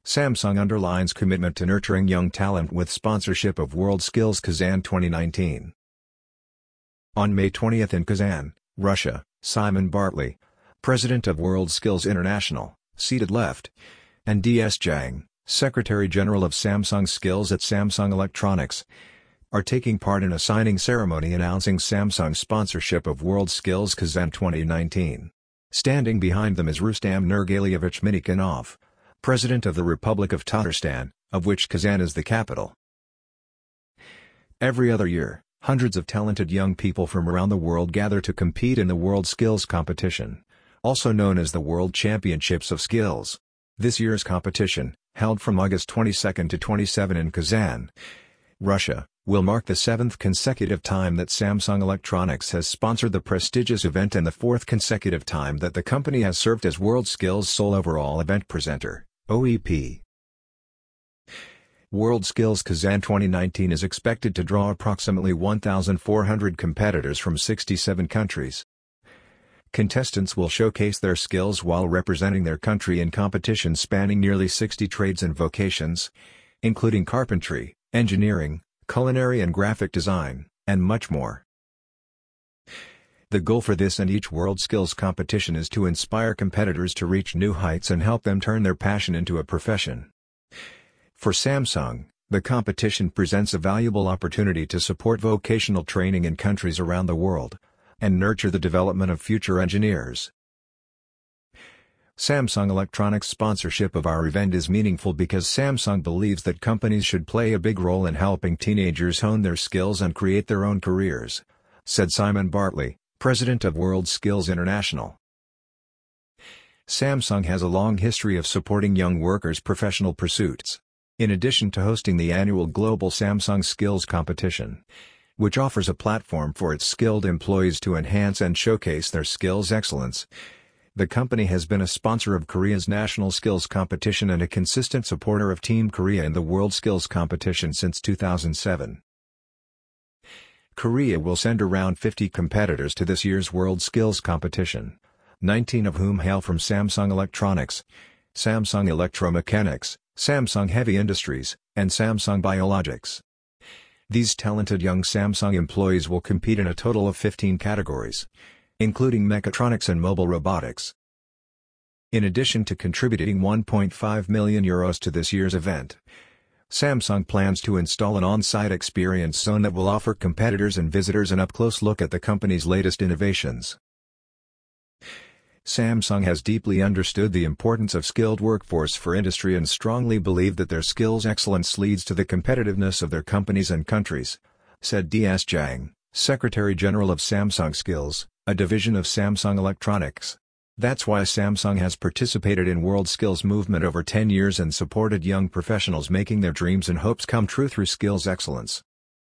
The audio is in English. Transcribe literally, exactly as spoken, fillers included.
Samsung underlines commitment to nurturing young talent with sponsorship of WorldSkills Kazan twenty nineteen. On May twentieth in Kazan, Russia, Simon Bartley, president of WorldSkills International, seated left, and D S Zhang, Secretary-General of Samsung Skills at Samsung Electronics, are taking part in a signing ceremony announcing Samsung's sponsorship of WorldSkills Kazan twenty nineteen. Standing behind them is Rustam Nurgalievich Minikanov, President of the Republic of Tatarstan, of which Kazan is the capital. Every other year, hundreds of talented young people from around the world gather to compete in the WorldSkills competition, also known as the World Championships of Skills. This year's competition, held from August twenty-second to twenty-seventh in Kazan, Russia, will mark the seventh consecutive time that Samsung Electronics has sponsored the prestigious event and the fourth consecutive time that the company has served as WorldSkills sole overall event presenter, O E P. WorldSkills Kazan twenty nineteen is expected to draw approximately one thousand four hundred competitors from sixty-seven countries. Contestants will showcase their skills while representing their country in competitions spanning nearly sixty trades and vocations, including carpentry, engineering, culinary and graphic design, and much more. The goal for this and each WorldSkills competition is to inspire competitors to reach new heights and help them turn their passion into a profession. For Samsung, the competition presents a valuable opportunity to support vocational training in countries around the world, and nurture the development of future engineers. Samsung Electronics' sponsorship of our event is meaningful because Samsung believes that companies should play a big role in helping teenagers hone their skills and create their own careers, said Simon Bartley, president of WorldSkills International. Samsung has a long history of supporting young workers' professional pursuits. In addition to hosting the annual Global Samsung Skills Competition, which offers a platform for its skilled employees to enhance and showcase their skills excellence, the company has been a sponsor of Korea's National Skills Competition and a consistent supporter of Team Korea in the WorldSkills Competition since two thousand seven. Korea will send around fifty competitors to this year's WorldSkills Competition, nineteen of whom hail from Samsung Electronics, Samsung Electromechanics, Samsung Heavy Industries, and Samsung Biologics. These talented young Samsung employees will compete in a total of fifteen categories, including mechatronics and mobile robotics. In addition to contributing one point five million euros to this year's event, Samsung plans to install an on-site experience zone that will offer competitors and visitors an up-close look at the company's latest innovations. Samsung has deeply understood the importance of skilled workforce for industry and strongly believed that their skills excellence leads to the competitiveness of their companies and countries, said D S Zhang, Secretary-General of Samsung Skills, a division of Samsung Electronics. That's why Samsung has participated in WorldSkills movement over ten years and supported young professionals making their dreams and hopes come true through skills excellence.